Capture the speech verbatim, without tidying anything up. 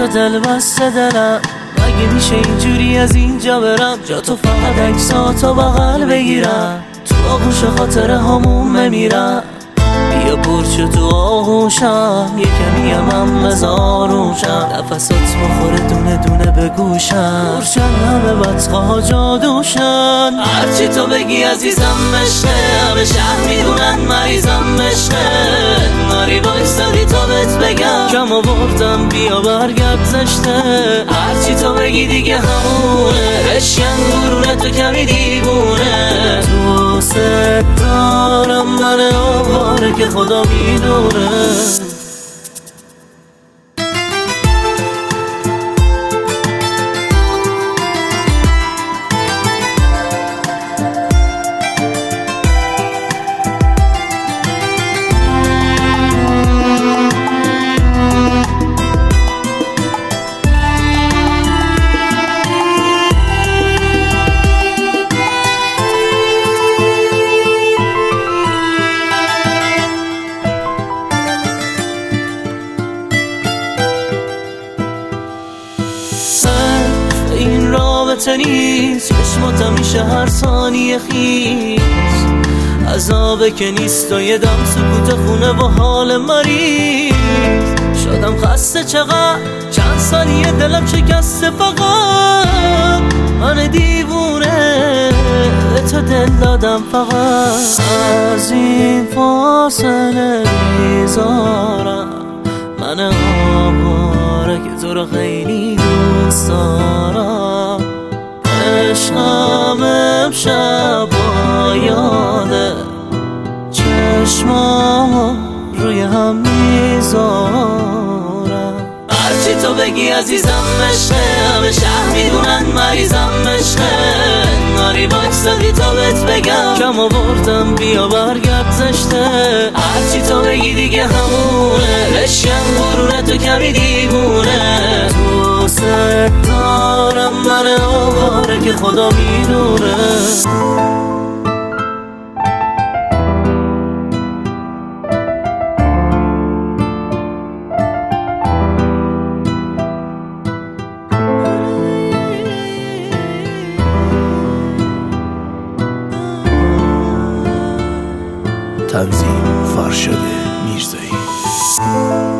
تو دل بسته دلم، مگه میشه اینجوری از اینجا برم؟ جا تو فقط عکساتو بغل بگیرم، تو آغوش خاطر همون بمیرم. بیا پرچه تو آغوشم، یه کمی هم بزاروشم، نفسات بخوره دونه دونه به گوشم، پرچن همه بدخواه جادوشن. هرچی تو بگی عزیزم مشته، همه شهر میدونن مریضم مشته. ناری بایستادی تا بهت بگم کم آوردم، بیا برگرد زشته. هرچی تو بگی دیگه همونه، عشقم گرونه تو کمی دیوونه. دوست دارم من آواره که خدا میدونه. این رابطه نیست، چشماتم میشه هر ثانیه خیز. عذابه که نیست و یه دم سکوت خونه و حال مریض. شدم خسته چقدر، چند ثانیه دلم شکسته، فقط من دیوونه به تو دل دادم. فقط از این فاصله میذارم من آواره که تو رو خیلی دوست دارم. عشقم امشب با یاده، چشمام روی هم میذارم. هرچی تو بگی عزیزم مشته، همه شهر میدونن مریضم مشته. ناری بایستادی تا بهت بگم کم آوردم، بیا برگرد زشته. هرچی تو بگی دیگه همونه، عشقم گرونه تو کمی دیوونه. دوست دارم من آواره که خدا میدونه. تنظیم فرشاد میرزایی.